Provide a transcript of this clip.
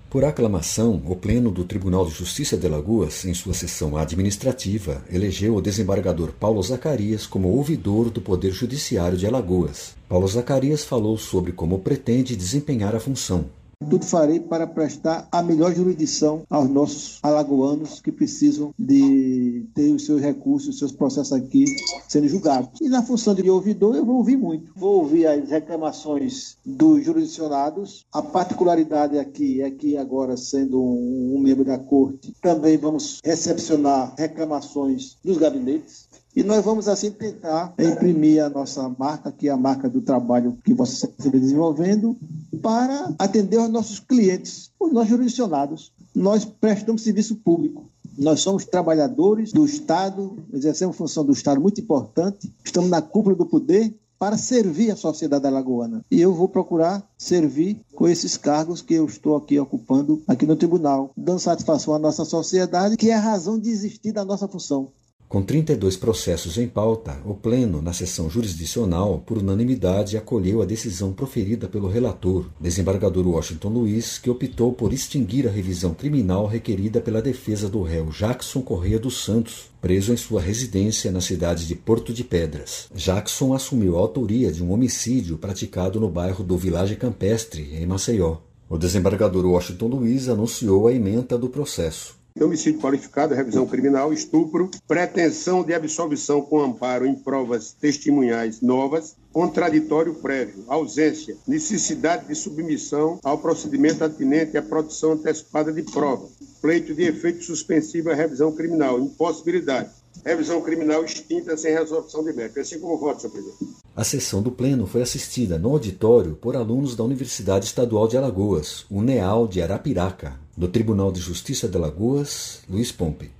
Por aclamação, o Pleno do Tribunal de Justiça de Alagoas, em sua sessão administrativa, elegeu o desembargador Paulo Zacarias como ouvidor do Poder Judiciário de Alagoas. Paulo Zacarias falou sobre como pretende desempenhar a função. Tudo farei para prestar a melhor jurisdição aos nossos alagoanos que precisam de ter os seus recursos, os seus processos aqui sendo julgados. E na função de ouvidor eu vou ouvir muito. Vou ouvir as reclamações dos jurisdicionados. A particularidade aqui é que agora, sendo um membro da corte, também vamos recepcionar reclamações dos gabinetes. E nós vamos, assim, tentar imprimir a nossa marca, que é a marca do trabalho que Vossa Excelência vem desenvolvendo, para atender aos nossos clientes, os nossos jurisdicionados. Nós prestamos serviço público. Nós somos trabalhadores do Estado, exercemos função do Estado muito importante, estamos na cúpula do poder para servir a sociedade alagoana. E eu vou procurar servir com esses cargos que eu estou aqui ocupando aqui no tribunal, dando satisfação à nossa sociedade, que é a razão de existir da nossa função. Com 32 processos em pauta, o Pleno, na sessão jurisdicional, por unanimidade, acolheu a decisão proferida pelo relator, desembargador Washington Luiz, que optou por extinguir a revisão criminal requerida pela defesa do réu Jackson Correia dos Santos, preso em sua residência na cidade de Porto de Pedras. Jackson assumiu a autoria de um homicídio praticado no bairro do Village Campestre, em Maceió. O desembargador Washington Luiz anunciou a ementa do processo. Homicídio qualificado, revisão criminal, estupro, pretensão de absolvição com amparo em provas testemunhais novas, contraditório prévio, ausência, necessidade de submissão ao procedimento atinente à produção antecipada de prova, pleito de efeito suspensivo à revisão criminal, impossibilidade, revisão criminal extinta sem resolução de mérito. Assim como voto, senhor presidente. A sessão do Pleno foi assistida no auditório por alunos da Universidade Estadual de Alagoas, UNEAL de Arapiraca. Do Tribunal de Justiça de Alagoas, Luiz Pompe.